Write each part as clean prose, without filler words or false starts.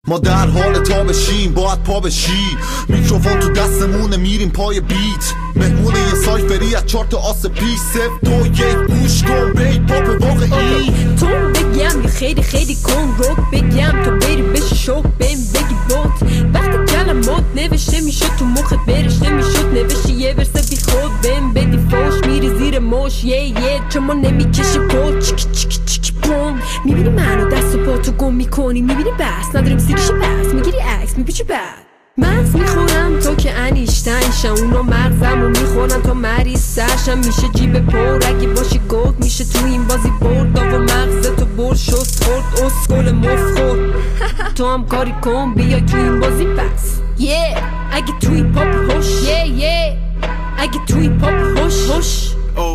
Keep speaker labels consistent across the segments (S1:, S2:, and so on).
S1: ما در حال تا بشیم باید پا بشیم، میکروفون تو دستمونه میریم پای بیت، مهمون یه سایفری از 4 تا آس پیش، 0 2 1 گوش کن بی پاپ واقعی.
S2: تو بگم یه خیلی خیلی کن رو بگم تا بری بشی شوق بهم بگی بود. وقتی کلمات نوشته میشه تو مخت برشته میشد نوشتی یه ورس بی خود بهم بدی فوش میری زیر موش یه چون ما نمیکشی پول چیک چیک چیک بوم. میبینی منو دست و پا تو گم میکنی، میبینی بس نداریم سیریش بس، میگیری عکس میپیچی بعد مغز میخورم تو که انیشتینشم، اونا مغزمو میخورن تا مریض سرشم، میشه جیب پر اگه باشی گود میشه تو این بازی برد و مغزتو بر شست خورد اسکل مفخور. تو هم کاری کن بیا تو این بازی پس اگه توی پاپ هوش اگه توی پاپ هوش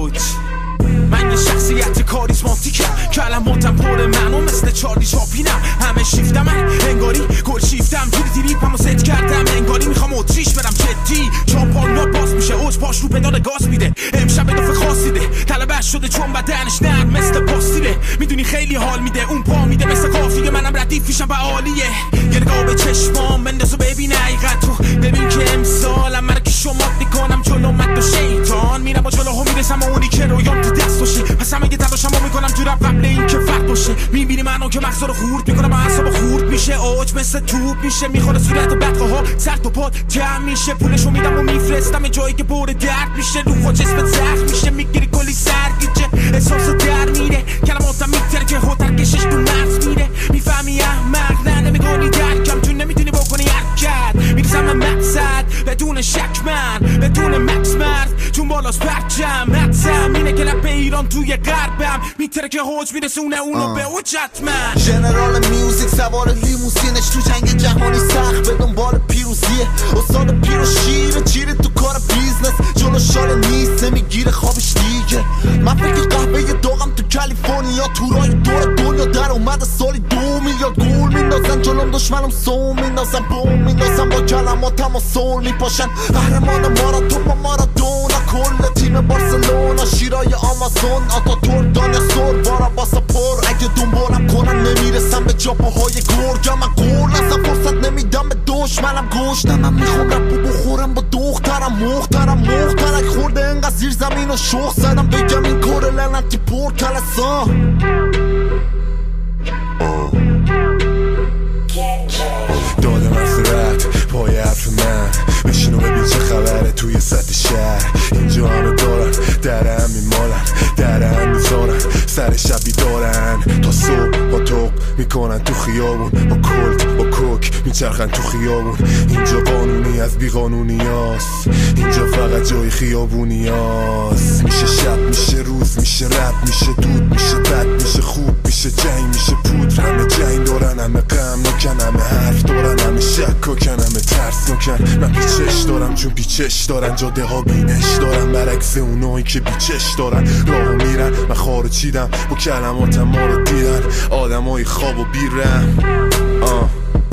S3: من یه شخصیت کاریزماتیکم، کلماتم پر منو مثل چارلی چاپلینم، همه شیفتم انگاری گل شیفتم، جوری ریپمو ست کردم انگاری میخوام اتریش برم جدی، چاپارنا باز میشه اوج پاش رو پدال گاز میده، امشب اضافه خاصی ده طلبش شده چون بدنش نرم مثل پاستیله، میدونی خیلی حال میده اون پا میده مثل قافیه، منم ردیف میشم و عالیه، یه نگاه به چشمام بنداز و ببین حقیقتو، ببین که امسالم من که شما میکنم جلو مد و شیطان، میرم و جلوها میرسم و اونی که رویام تو دست باشه، پس همه یه تلاشمو میکنم تو رپ قبل این که فرد باشه، میبینی منو که مغزا رو خورد میکنم و اعصاب خورد میشه، اوج مثل توپ میشه میخوره صورت و بدقه ها سر تو پاد جمع میشه، پولشو میدم و میفرستم جایی که پر درد میشه، روح و جسمت زخم میشه، میگیری کلی سرگیجه احساس در میره، کلماتم میتره که هوتر کشش تو مغز میره، میفهمی احمق نه نمیکنی درکم، تو نمیتونی بکنی حرکت، میرسم مقصد بدون شک من بدون مکس مرد چون بالاست پرچم، حدسم اینه که رپ ایران توی غربم میتره که حوج میرسونه اونو به اوج حتما.
S1: ژنرال میوزیک سوار لیموسینش تو جنگ جهانی سخت به دنبال پیروزیه، استاد پیرو شیر چیره تو کار بیزنس، جلو شال نیست نمیگیره خوابش دیگه، من فکر قهوه داغم تو کالیفرنیا، تورای دور دنیا در اومده سالی 2 میلیارد گول میندازن جلوم، دشمنم سو میندازن بوم میندازن با کلماتم و سول میپاشن، قهرمان ماراتون با مارادونا، کل تیم بارسلونا، شیرای آمازون، آتاتورک دانیا سور بارا باسا پر، اگه دنبالم کنن نمیرسم به جاپاهای گرگم، من قول نزم فرصت نمیدم به دشمنم، گوش من میخوام رپو بخورم با دخترم مخترک خورده انقدر زیر زمین و شوخ زدم، بگم این کار لعنتی پر کلسا
S4: داده مسئولت پای حرف من، بشین و ببین چه خبره توی سطح شهر، اینجا همه دارن درهم میمالن درهم میذارن، سر شبی دارن تا صبح با توق میکنن تو خیابون، با کلت با کوک میچرخن تو خیابون، اینجا قانونی از بی قانونی هست، اینجا فقط جای خیابونی هست، میشه شب میشه روز میشه رب میشه دود میشه بد میشه خوب میشه جنگ میشه پودر، همه جنگ دارن همه غم نکن همه حرف دارن همه شک کن همه ترس نکن، من پیچش دارم چون پیچش دارن، جاده ها بینش دارن برعکس اونایی که بیچش دارن، راهو میرن من خارو چیدم با کلماتم ما رو دیدن، آدمای خواب و بیرم